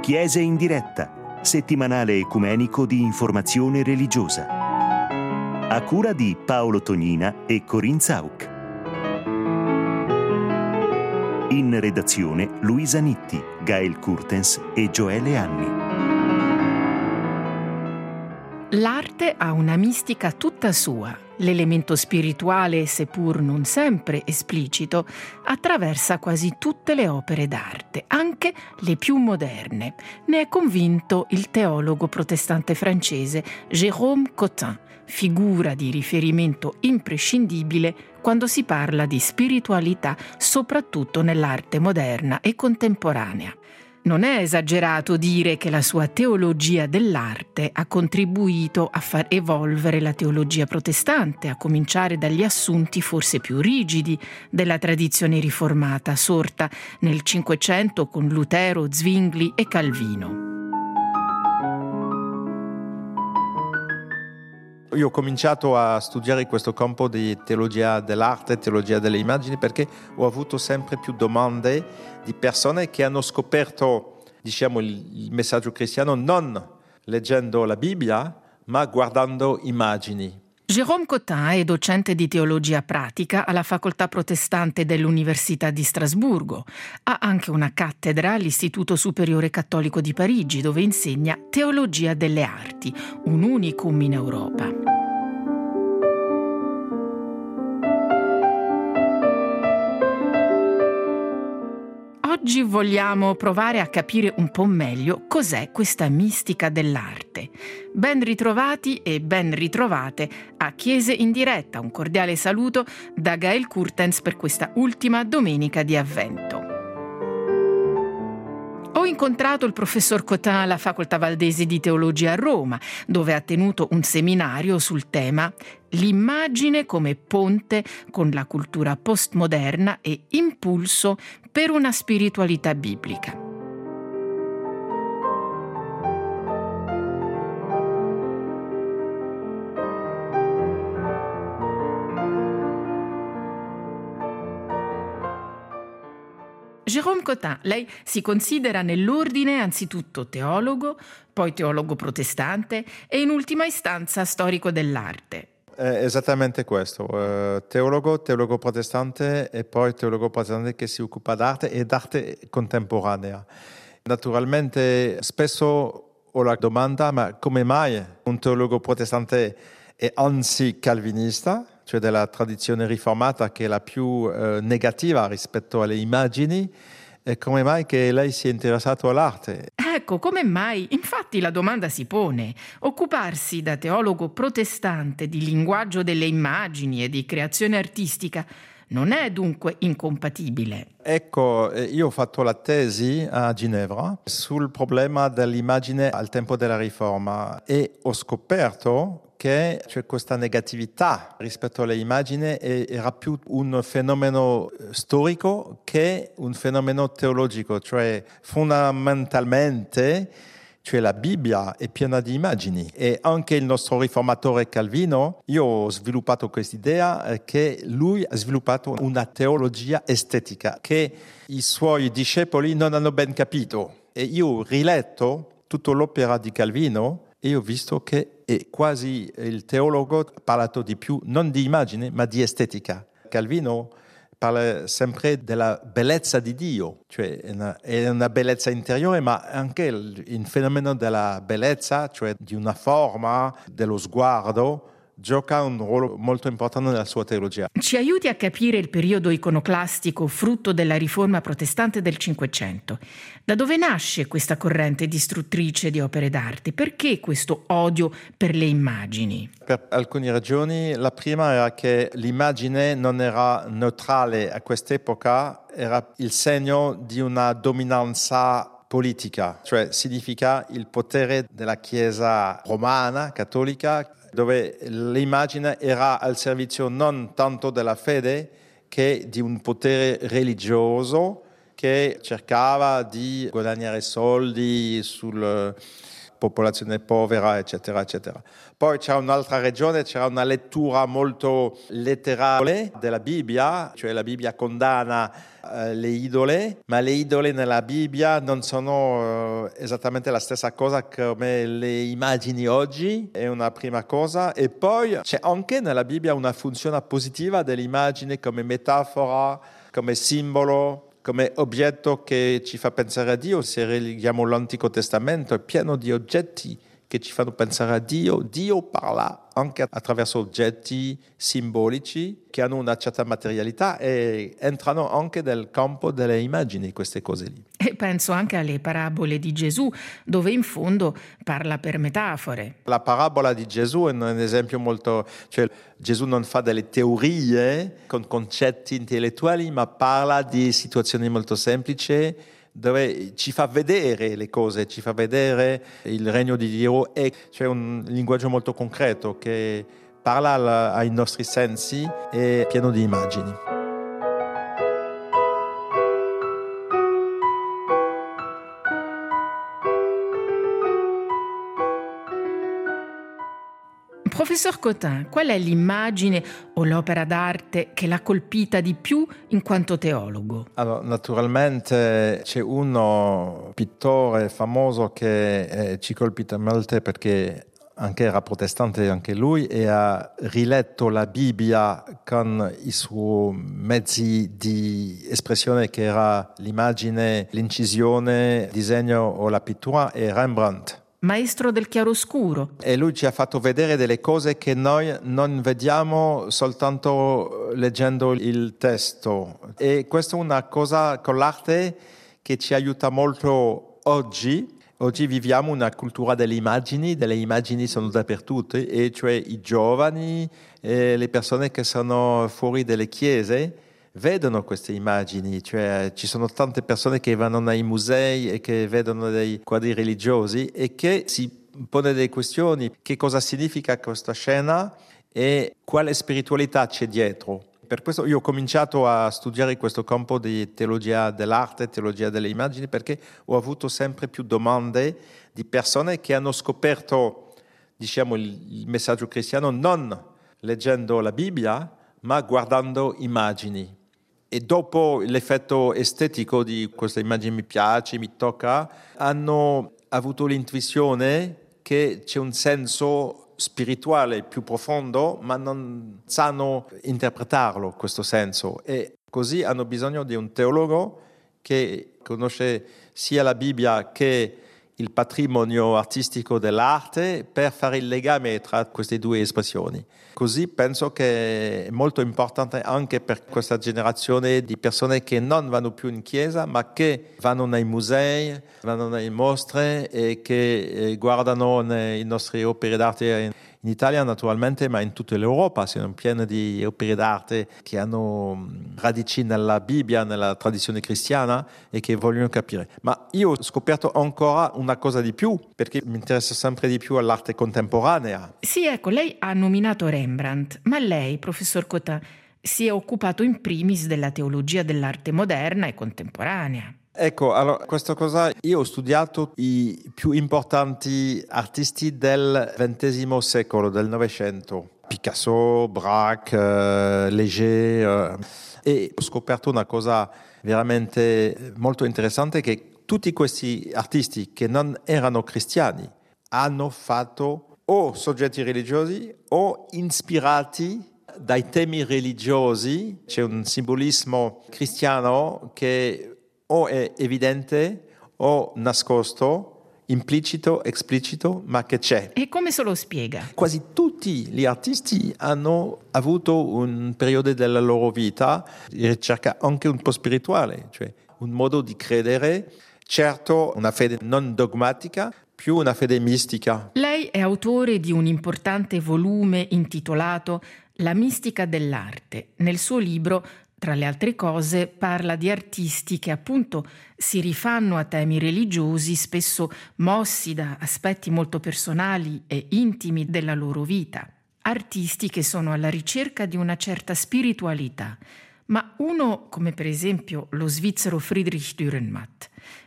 Chiese in diretta, settimanale ecumenico di informazione religiosa. A cura di Paolo Tognina e Corinne Zauk. In redazione Luisa Nitti, Gael Kurtens e Gioele Anni. L'arte ha una mistica tutta sua. L'elemento spirituale, seppur non sempre esplicito, attraversa quasi tutte le opere d'arte, anche le più moderne. Ne è convinto il teologo protestante francese Jérôme Cottin, figura di riferimento imprescindibile quando si parla di spiritualità, soprattutto nell'arte moderna e contemporanea. Non è esagerato dire che la sua teologia dell'arte ha contribuito a far evolvere la teologia protestante, a cominciare dagli assunti forse più rigidi della tradizione riformata, sorta nel Cinquecento con Lutero, Zwingli e Calvino. Io ho cominciato a studiare questo campo di teologia dell'arte, teologia delle immagini, perché ho avuto sempre più domande di persone che hanno scoperto, il messaggio cristiano non leggendo la Bibbia, ma guardando immagini. Jérôme Cottin è docente di teologia pratica alla facoltà protestante dell'Università di Strasburgo. Ha anche una cattedra all'Istituto Superiore Cattolico di Parigi, dove insegna teologia delle arti, un unicum in Europa. Oggi vogliamo provare a capire un po' meglio cos'è questa mistica dell'arte. Ben ritrovati e ben ritrovate a Chiese in diretta. Un cordiale saluto da Gael Kurtens per questa ultima domenica di Avvento. Ho incontrato il professor Cottin alla Facoltà Valdese di Teologia a Roma, dove ha tenuto un seminario sul tema L'immagine come ponte con la cultura postmoderna e impulso per una spiritualità biblica. Jérôme Cottin, lei si considera nell'ordine anzitutto teologo, poi teologo protestante e in ultima istanza storico dell'arte. Esattamente questo, teologo protestante e poi teologo protestante che si occupa d'arte e d'arte contemporanea. Naturalmente spesso ho la domanda, ma come mai un teologo protestante è anzi calvinista, cioè della tradizione riformata che è la più negativa rispetto alle immagini, e come mai che lei si è interessato all'arte? Ecco, come mai? Infatti la domanda si pone. Occuparsi da teologo protestante di linguaggio delle immagini e di creazione artistica non è dunque incompatibile. Ecco, io ho fatto la tesi a Ginevra sul problema dell'immagine al tempo della Riforma e ho scoperto che questa negatività rispetto alle immagini era più un fenomeno storico che un fenomeno teologico, cioè fondamentalmente la Bibbia è piena di immagini e anche il nostro riformatore Calvino, io ho sviluppato quest'idea che lui ha sviluppato una teologia estetica che i suoi discepoli non hanno ben capito e io ho riletto tutta l'opera di Calvino e ho visto che è quasi il teologo ha parlato di più non di immagine ma di estetica. Calvino parla sempre della bellezza di Dio, cioè è una bellezza interiore, ma anche il fenomeno della bellezza, cioè di una forma, dello sguardo, gioca un ruolo molto importante nella sua teologia. Ci aiuti a capire il periodo iconoclastico frutto della riforma protestante del Cinquecento. Da dove nasce questa corrente distruttrice di opere d'arte? Perché questo odio per le immagini? Per alcune ragioni. La prima era che l'immagine non era neutrale a quest'epoca, era il segno di una dominanza politica, cioè significa il potere della Chiesa romana, cattolica, dove l'immagine era al servizio non tanto della fede che di un potere religioso che cercava di guadagnare soldi sul popolazione povera, eccetera, eccetera. Poi c'è un'altra regione, c'era una lettura molto letterale della Bibbia, cioè la Bibbia condanna le idole, ma le idole nella Bibbia non sono esattamente la stessa cosa come le immagini oggi, è una prima cosa. E poi c'è anche nella Bibbia una funzione positiva dell'immagine come metafora, come simbolo, come oggetto che ci fa pensare a Dio. Se leggiamo l'Antico Testamento è pieno di oggetti che ci fanno pensare a Dio. Dio parla anche attraverso oggetti simbolici che hanno una certa materialità e entrano anche nel campo delle immagini, queste cose lì. E penso anche alle parabole di Gesù, dove in fondo parla per metafore. La parabola di Gesù è un esempio molto... cioè Gesù non fa delle teorie con concetti intellettuali, ma parla di situazioni molto semplici, dove ci fa vedere le cose, ci fa vedere il regno di Dio, e c'è un linguaggio molto concreto che parla ai nostri sensi e pieno di immagini. Professor Cotin, qual è l'immagine o l'opera d'arte che l'ha colpita di più in quanto teologo? Allora, naturalmente c'è uno pittore famoso che ci ha colpito molto perché anche era protestante anche lui e ha riletto la Bibbia con i suoi mezzi di espressione che era l'immagine, l'incisione, il disegno o la pittura, e Rembrandt. Maestro del chiaroscuro. E lui ci ha fatto vedere delle cose che noi non vediamo soltanto leggendo il testo. E questa è una cosa con l'arte che ci aiuta molto oggi. Oggi viviamo una cultura delle immagini sono dappertutto, e cioè i giovani e le persone che sono fuori dalle chiese vedono queste immagini, cioè ci sono tante persone che vanno nei musei e che vedono dei quadri religiosi e che si pone delle questioni: che cosa significa questa scena e quale spiritualità c'è dietro. Per questo io ho cominciato a studiare questo campo di teologia dell'arte, teologia delle immagini, perché ho avuto sempre più domande di persone che hanno scoperto, diciamo, il messaggio cristiano non leggendo la Bibbia, ma guardando immagini. E dopo l'effetto estetico di questa immagine mi piace, mi tocca, hanno avuto l'intuizione che c'è un senso spirituale più profondo, ma non sanno interpretarlo questo senso, e così hanno bisogno di un teologo che conosce sia la Bibbia che il patrimonio artistico dell'arte per fare il legame tra queste due espressioni. Così penso che è molto importante anche per questa generazione di persone che non vanno più in chiesa, ma che vanno nei musei, vanno nelle mostre e che guardano le nostre opere d'arte in Italia naturalmente, ma in tutta l'Europa. Sono piene di opere d'arte che hanno radici nella Bibbia, nella tradizione cristiana, e che vogliono capire. Ma io ho scoperto ancora una cosa di più, perché mi interessa sempre di più all'arte contemporanea. Sì, ecco, lei ha nominato Rembrandt, ma lei, professor Cotin, si è occupato in primis della teologia dell'arte moderna e contemporanea. Ecco, allora, questa cosa, io ho studiato i più importanti artisti del XX secolo, del Novecento. Picasso, Braque, Léger, e ho scoperto una cosa veramente molto interessante, che tutti questi artisti che non erano cristiani hanno fatto o soggetti religiosi o ispirati dai temi religiosi. C'è un simbolismo cristiano che o è evidente o nascosto, implicito, esplicito, ma che c'è. E come se lo spiega? Quasi tutti gli artisti hanno avuto un periodo della loro vita di ricerca anche un po' spirituale, cioè un modo di credere, certo una fede non dogmatica, più una fede mistica. Lei è autore di un importante volume intitolato La mistica dell'arte. Nel suo libro, tra le altre cose, parla di artisti che appunto si rifanno a temi religiosi, spesso mossi da aspetti molto personali e intimi della loro vita. Artisti che sono alla ricerca di una certa spiritualità, ma uno come per esempio lo svizzero Friedrich Dürrenmatt,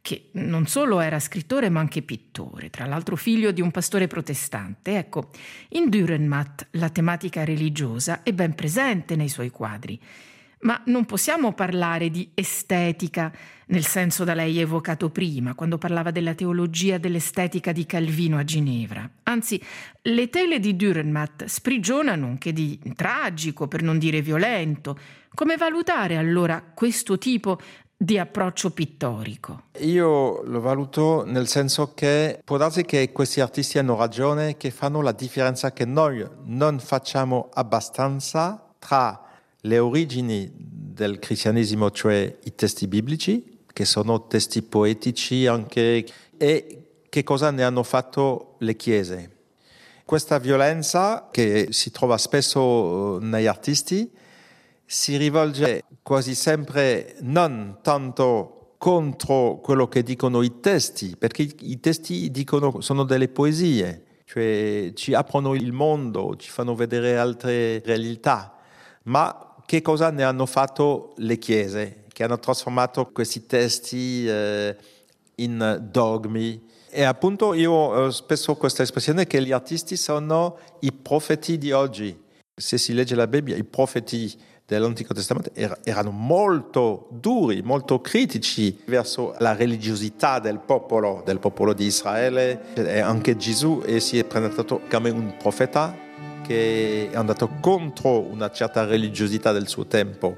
che non solo era scrittore ma anche pittore, tra l'altro figlio di un pastore protestante. Ecco, in Dürrenmatt la tematica religiosa è ben presente nei suoi quadri. Ma non possiamo parlare di estetica nel senso da lei evocato prima, quando parlava della teologia dell'estetica di Calvino a Ginevra. Anzi, le tele di Dürrenmatt sprigionano anche di tragico, per non dire violento. Come valutare allora questo tipo di approccio pittorico? Io lo valuto nel senso che può darsi che questi artisti hanno ragione, che fanno la differenza che noi non facciamo abbastanza tra le origini del cristianesimo, cioè i testi biblici, che sono testi poetici anche, e che cosa ne hanno fatto le chiese. Questa violenza che si trova spesso negli artisti si rivolge quasi sempre non tanto contro quello che dicono i testi, perché i testi dicono sono delle poesie, cioè ci aprono il mondo, ci fanno vedere altre realtà, ma che cosa ne hanno fatto le chiese, che hanno trasformato questi testi in dogmi. E appunto io ho spesso questa espressione che gli artisti sono i profeti di oggi. Se si legge la Bibbia, i profeti dell'Antico Testamento erano molto duri, molto critici verso la religiosità del popolo di Israele. E anche Gesù si è presentato come un profeta che è andato contro una certa religiosità del suo tempo.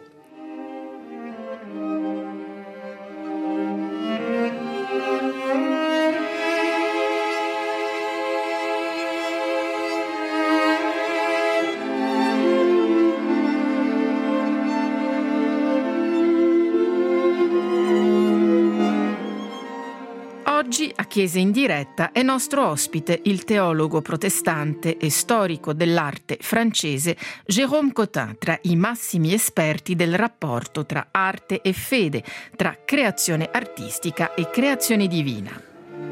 Oggi a Chiesa in diretta è nostro ospite il teologo protestante e storico dell'arte francese Jérôme Cottin, tra i massimi esperti del rapporto tra arte e fede, tra creazione artistica e creazione divina.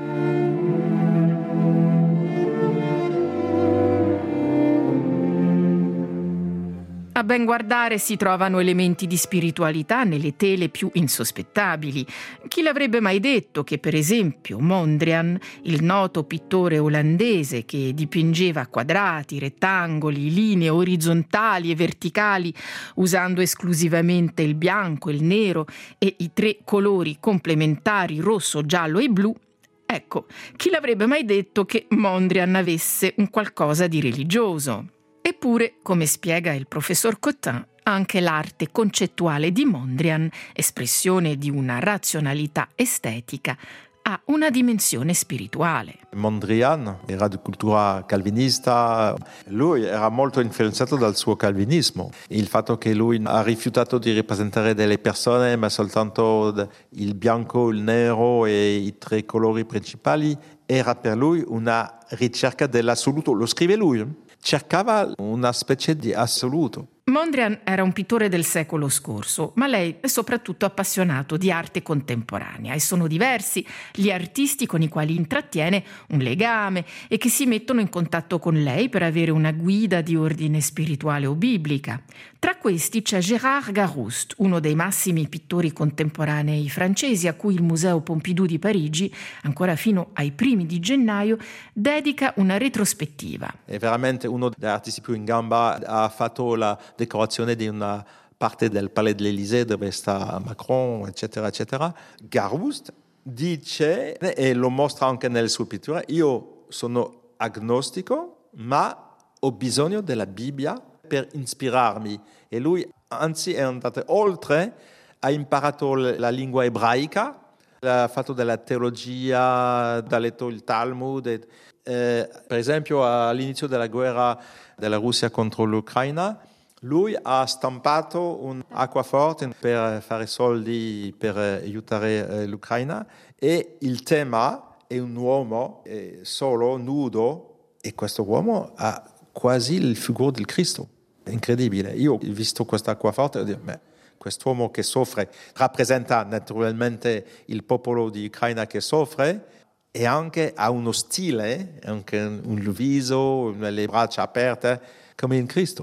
A ben guardare si trovano elementi di spiritualità nelle tele più insospettabili. Chi l'avrebbe mai detto che, per esempio, Mondrian, il noto pittore olandese che dipingeva quadrati, rettangoli, linee orizzontali e verticali, usando esclusivamente il bianco, il nero e i tre colori complementari rosso, giallo e blu, ecco, chi l'avrebbe mai detto che Mondrian avesse un qualcosa di religioso? Eppure, come spiega il professor Cottin, anche l'arte concettuale di Mondrian, espressione di una razionalità estetica, ha una dimensione spirituale. Mondrian era di cultura calvinista, lui era molto influenzato dal suo calvinismo. Il fatto che lui ha rifiutato di rappresentare delle persone, ma soltanto il bianco, il nero e i tre colori principali, era per lui una ricerca dell'assoluto. Lo scrive lui. Cercava una specie di assoluto. Mondrian era un pittore del secolo scorso, ma lei è soprattutto appassionato di arte contemporanea e sono diversi gli artisti con i quali intrattiene un legame e che si mettono in contatto con lei per avere una guida di ordine spirituale o biblica. Tra questi c'è Gérard Garouste, uno dei massimi pittori contemporanei francesi a cui il Museo Pompidou di Parigi, ancora fino ai primi di gennaio, dedica una retrospettiva. È veramente uno degli artisti più in gamba, ha fatto la decorazione di una parte del Palais de l'Élysée dove sta Macron, eccetera, eccetera. Garouste dice, e lo mostra anche nelle sue pitture, io sono agnostico, ma ho bisogno della Bibbia per ispirarmi. E lui, anzi, è andato oltre, ha imparato la lingua ebraica, ha fatto della teologia, ha letto il Talmud. Per esempio, all'inizio della guerra della Russia contro l'Ucraina, lui ha stampato un acquaforte per fare soldi per aiutare l'Ucraina e il tema è un uomo solo, nudo, e questo uomo ha quasi il figura del Cristo. È incredibile. Io ho visto questo acquaforte e ho detto, quest'uomo che soffre rappresenta naturalmente il popolo di Ucraina che soffre e anche ha uno stile, anche un viso, le braccia aperte, come in Cristo.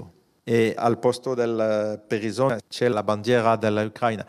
e al posto del perisone c'è la bandiera dell'Ucraina.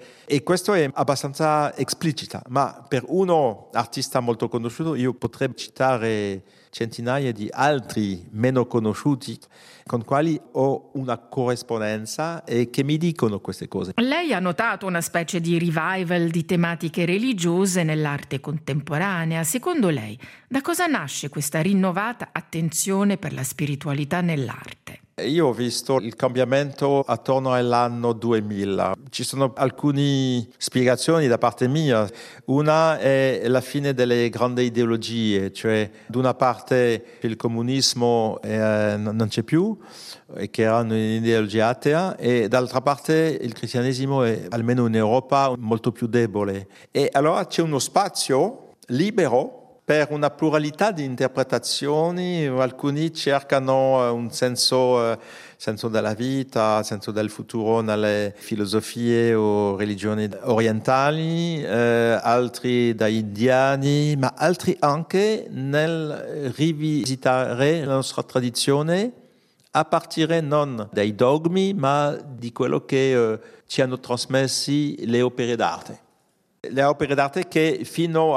E questo è abbastanza esplicita, ma per uno artista molto conosciuto io potrei citare centinaia di altri meno conosciuti con quali ho una corrispondenza e che mi dicono queste cose. Lei ha notato una specie di revival di tematiche religiose nell'arte contemporanea. Secondo lei, da cosa nasce questa rinnovata attenzione per la spiritualità nell'arte? Io ho visto il cambiamento attorno all'anno 2000. Ci sono alcune spiegazioni da parte mia. Una è la fine delle grandi ideologie, cioè da una parte il comunismo non c'è più, che era un'ideologia atea, e dall'altra parte il cristianesimo è, almeno in Europa, molto più debole. E allora c'è uno spazio libero per una pluralità di interpretazioni. Alcuni cercano un senso della vita, senso del futuro nelle filosofie o religioni orientali, altri da indiani, ma altri anche nel rivisitare la nostra tradizione a partire non dai dogmi, ma di quello che ci hanno trasmessi le opere d'arte. Le opere d'arte che fino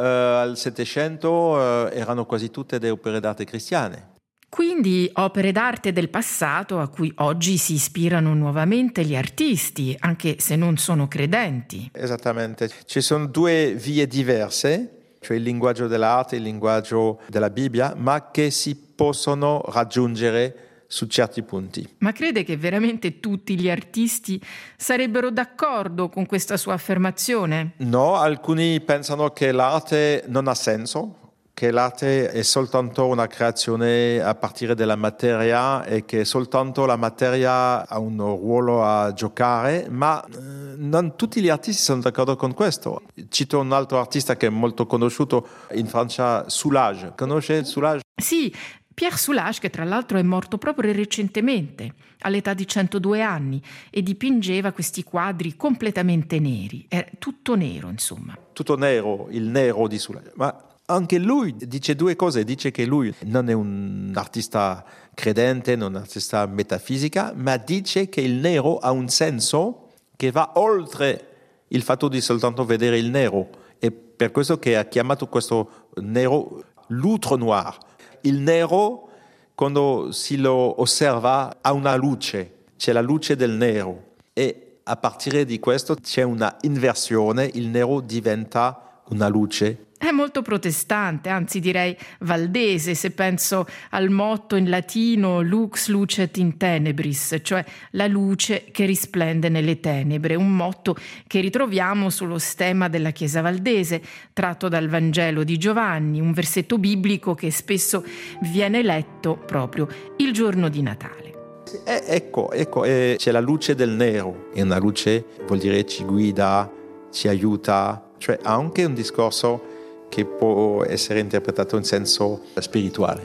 al Settecento erano quasi tutte delle opere d'arte cristiane. Quindi opere d'arte del passato a cui oggi si ispirano nuovamente gli artisti, anche se non sono credenti. Esattamente. Ci sono due vie diverse, cioè il linguaggio dell'arte e il linguaggio della Bibbia, ma che si possono raggiungere su certi punti. Ma crede che veramente tutti gli artisti sarebbero d'accordo con questa sua affermazione? No, alcuni pensano che l'arte non ha senso, che l'arte è soltanto una creazione a partire dalla materia e che soltanto la materia ha un ruolo a giocare, ma non tutti gli artisti sono d'accordo con questo. Cito un altro artista che è molto conosciuto in Francia, Soulages. Conosce Soulages? Sì, Pierre Soulages, che tra l'altro è morto proprio recentemente, all'età di 102 anni, e dipingeva questi quadri completamente neri. Era tutto nero, insomma. Tutto nero, il nero di Soulages. Ma anche lui dice due cose. Dice che lui non è un artista credente, non è un artista metafisica, ma dice che il nero ha un senso che va oltre il fatto di soltanto vedere il nero. E per questo che ha chiamato questo nero l'outre noir. Il nero, quando si lo osserva, ha una luce, c'è la luce del nero. E a partire di questo c'è una inversione, il nero diventa una luce. È molto protestante, anzi direi valdese, se penso al motto in latino lux lucet in tenebris, cioè la luce che risplende nelle tenebre, un motto che ritroviamo sullo stemma della Chiesa valdese, tratto dal Vangelo di Giovanni, un versetto biblico che spesso viene letto proprio il giorno di Natale. Ecco, c'è la luce del nero, e una luce vuol dire ci guida, ci aiuta, cioè ha anche un discorso che può essere interpretato in senso spirituale.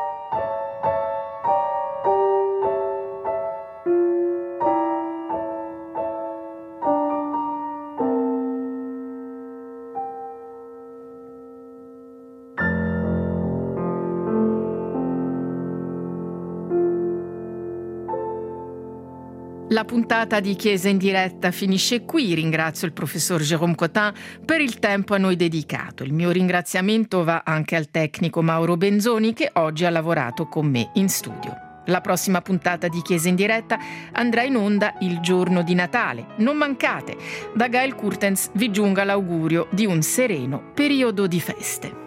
La puntata di Chiesa in diretta finisce qui. Ringrazio il professor Jérôme Cotin per il tempo a noi dedicato. Il mio ringraziamento va anche al tecnico Mauro Benzoni che oggi ha lavorato con me in studio. La prossima puntata di Chiesa in diretta andrà in onda il giorno di Natale. Non mancate! Da Gael Kurtens vi giunga l'augurio di un sereno periodo di feste.